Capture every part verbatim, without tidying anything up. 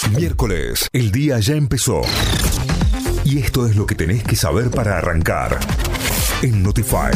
Miércoles, el día ya empezó. Y esto es lo que tenés que saber para arrancar en Notify.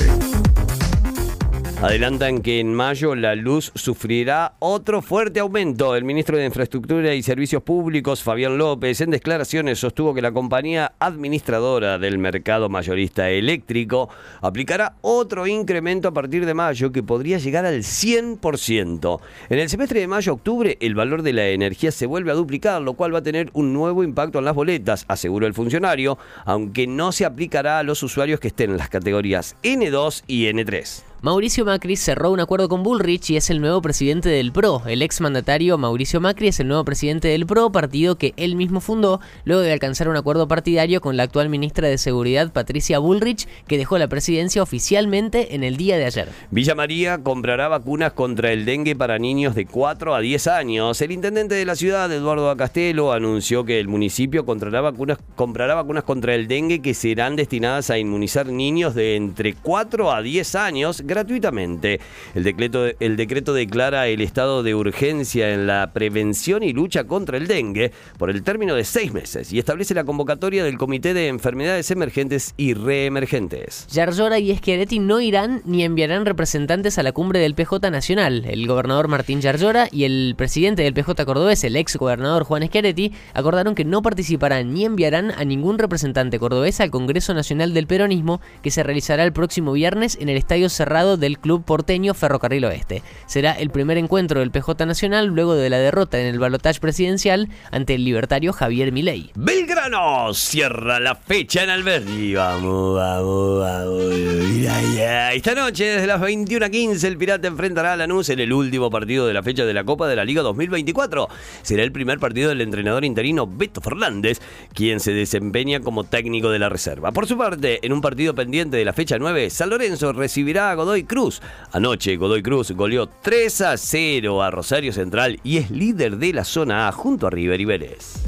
Adelantan que en mayo la luz sufrirá otro fuerte aumento. El ministro de Infraestructura y Servicios Públicos, Fabián López, en declaraciones sostuvo que la compañía administradora del mercado mayorista eléctrico aplicará otro incremento a partir de mayo que podría llegar al cien por ciento. En el semestre de mayo-octubre, el valor de la energía se vuelve a duplicar, lo cual va a tener un nuevo impacto en las boletas, aseguró el funcionario, aunque no se aplicará a los usuarios que estén en las categorías ene dos y ene tres. Mauricio Macri cerró un acuerdo con Bullrich y es el nuevo presidente del P R O. El exmandatario Mauricio Macri es el nuevo presidente del P R O, partido que él mismo fundó luego de alcanzar un acuerdo partidario con la actual ministra de Seguridad, Patricia Bullrich, que dejó la presidencia oficialmente en el día de ayer. Villa María comprará vacunas contra el dengue para niños de cuatro a diez años. El intendente de la ciudad, Eduardo Acastelo, anunció que el municipio comprará vacunas, comprará vacunas contra el dengue que serán destinadas a inmunizar niños de entre cuatro a diez años gratuitamente. El decreto, el decreto declara el estado de urgencia en la prevención y lucha contra el dengue por el término de seis meses y establece la convocatoria del Comité de Enfermedades Emergentes y Reemergentes. Yarlora y Schiaretti no irán ni enviarán representantes a la cumbre del P J Nacional. El gobernador Martín Yarlora y el presidente del P J cordobés, el ex gobernador Juan Schiaretti, acordaron que no participarán ni enviarán a ningún representante cordobés al Congreso Nacional del Peronismo, que se realizará el próximo viernes en el Estadio Cerrado del club porteño Ferrocarril Oeste. Será el primer encuentro del P J Nacional luego de la derrota en el balotaje presidencial ante el libertario Javier Milei. Belgrano cierra la fecha en Alberdi. Vamos, vamos, vamos. Mira, ya. Esta noche, desde las veintiuna quince, el Pirata enfrentará a Lanús en el último partido de la fecha de la Copa de la Liga dos mil veinticuatro. Será el primer partido del entrenador interino Beto Fernández, quien se desempeña como técnico de la reserva. Por su parte, en un partido pendiente de la fecha nueve, San Lorenzo recibirá a Godoy Cruz. Anoche Godoy Cruz goleó tres a cero a Rosario Central y es líder de la zona A junto a River y Vélez.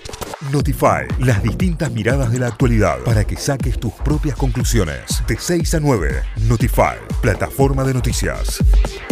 Notify, las distintas miradas de la actualidad para que saques tus propias conclusiones. De seis a nueve, Notify, plataforma de noticias.